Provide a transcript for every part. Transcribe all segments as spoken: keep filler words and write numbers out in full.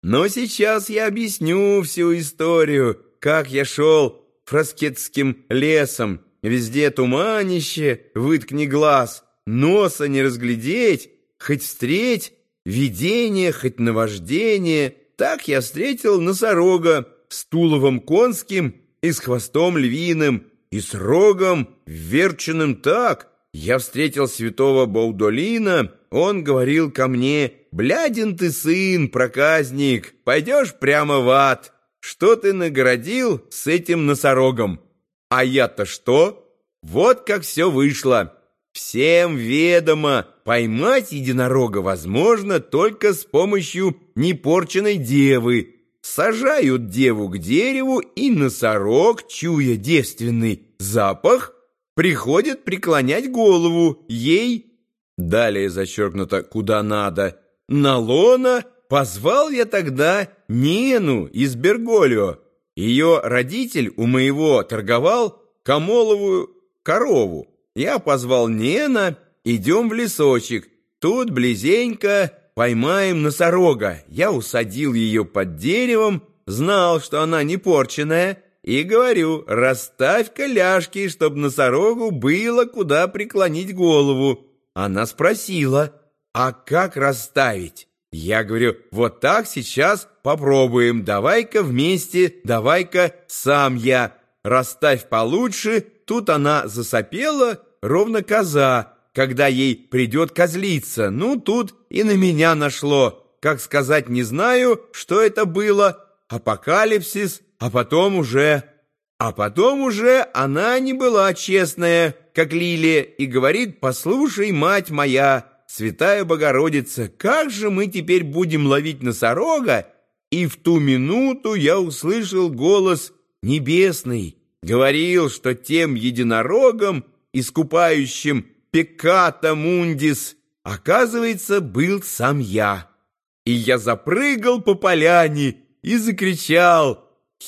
Но сейчас я объясню всю историю, как я шел фраскетским лесом. Везде туманище, выткни глаз, носа не разглядеть, хоть встреть, видение, хоть наваждение. Так я встретил носорога с туловом конским и с хвостом львиным, и с рогом вверченным так. Я встретил святого Баудолина, он говорил ко мне: «Блядин ты сын, проказник, пойдешь прямо в ад. Что ты нагородил с этим носорогом?» А я-то что? Вот как все вышло. Всем ведомо, поймать единорога возможно только с помощью непорченной девы. Сажают деву к дереву, и носорог, чуя девственный запах, приходит преклонять голову ей. Далее зачеркнуто «куда надо». На лона позвал я тогда Нену из Берголио. Ее родитель у моего торговал камоловую корову. Я позвал Нена, идем в лесочек. Тут близенько поймаем носорога. Я усадил ее под деревом, знал, что она не порченная, и говорю: расставь-ка ляжки, чтоб носорогу было куда преклонить голову. Она спросила: а как расставить? Я говорю: вот так сейчас попробуем, давай-ка вместе, давай-ка сам я. Расставь получше. Тут она засопела, ровно коза, когда ей придет козлица. Ну, тут и на меня нашло. Как сказать, не знаю, что это было. Апокалипсис, а потом уже... А потом уже она не была честная, как Лилия, и говорит: послушай, мать моя, Святая Богородица, как же мы теперь будем ловить носорога? И в ту минуту я услышал голос небесный. Говорил, что тем единорогом, искупающим пекката мундис, оказывается, был сам я. И я запрыгал по поляне и закричал: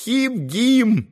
хип-гим!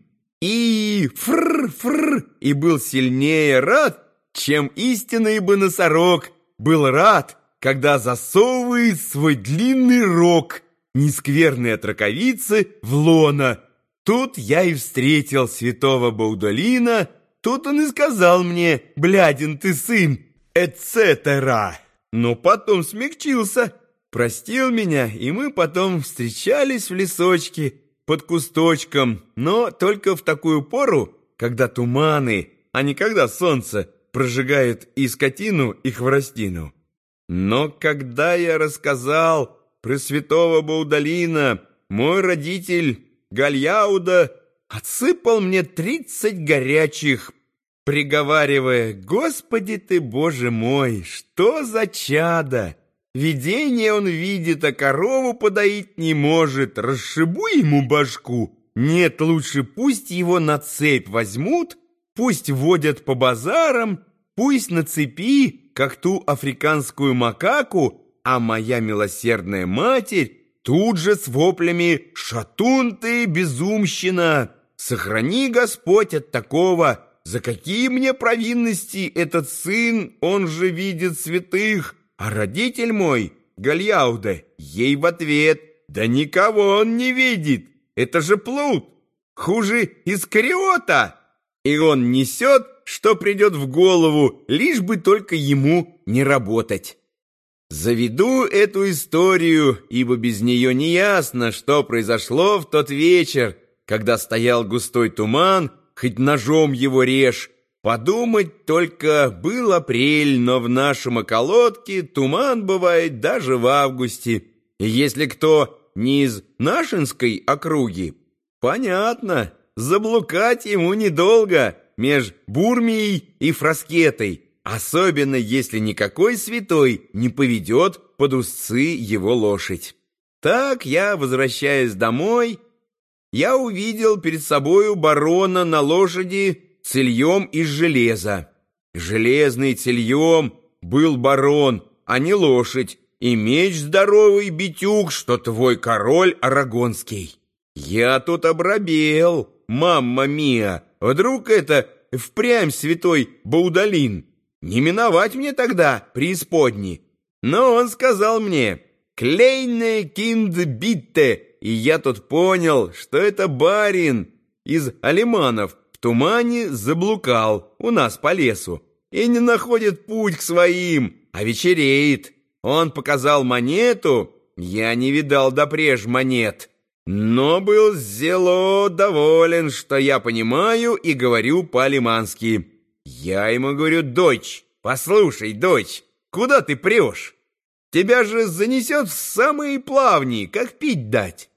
И фр-фр, и был сильнее рад, чем истинный бы носорог был рад, когда засовывает свой длинный рог, нескверный от раковицы, в лоно. Тут я и встретил святого Баудолина, тут он и сказал мне: блядин ты сын, эцетера. Но потом смягчился, простил меня, и мы потом встречались в лесочке, под кусточком, но только в такую пору, когда туманы, а не когда солнце прожигает и скотину, и хворостину. Но когда я рассказал про святого Баудолина, мой родитель Гальяуда отсыпал мне тридцать горячих, приговаривая: «Господи ты, Боже мой, что за чадо! Видение он видит, а корову подоить не может. Расшибу ему башку. Нет, лучше пусть его на цепь возьмут, пусть водят по базарам, пусть на цепи, как ту африканскую макаку, а моя милосердная матерь тут же с воплями: шатун ты, безумщина! Сохрани, Господь, от такого! За какие мне провинности этот сын, он же видит святых!» А родитель мой, Гальяуда, ей в ответ: «Да никого он не видит! Это же плут! Хуже Искариота!» И он несет, что придет в голову, лишь бы только ему не работать. Заведу эту историю, ибо без нее не ясно, что произошло в тот вечер, когда стоял густой туман, хоть ножом его режь. Подумать только, был апрель, но в нашем околотке туман бывает даже в августе. И если кто не из Нашинской округи, понятно, заблукать ему недолго меж Бурмией и Фраскетой, особенно если никакой святой не поведет под узцы его лошадь. Так я, возвращаясь домой, я увидел перед собою барона на лошади цильем из железа. Железный цильем был барон, а не лошадь, и меч здоровый битюк, что твой король арагонский. Я тут обрабел, мамма миа, вдруг это впрямь святой Баудолин? Не миновать мне тогда преисподни. Но он сказал мне: «Клейне кинд битте», и я тут понял, что это барин из алиманов в тумане заблукал у нас по лесу и не находит путь к своим, а вечереет. Он показал монету, я не видал допреж монет, но был зело доволен, что я понимаю и говорю по-алимански. Я ему говорю: «Дочь, послушай, дочь, куда ты прешь? Тебя же занесет в самые плавни, как пить дать».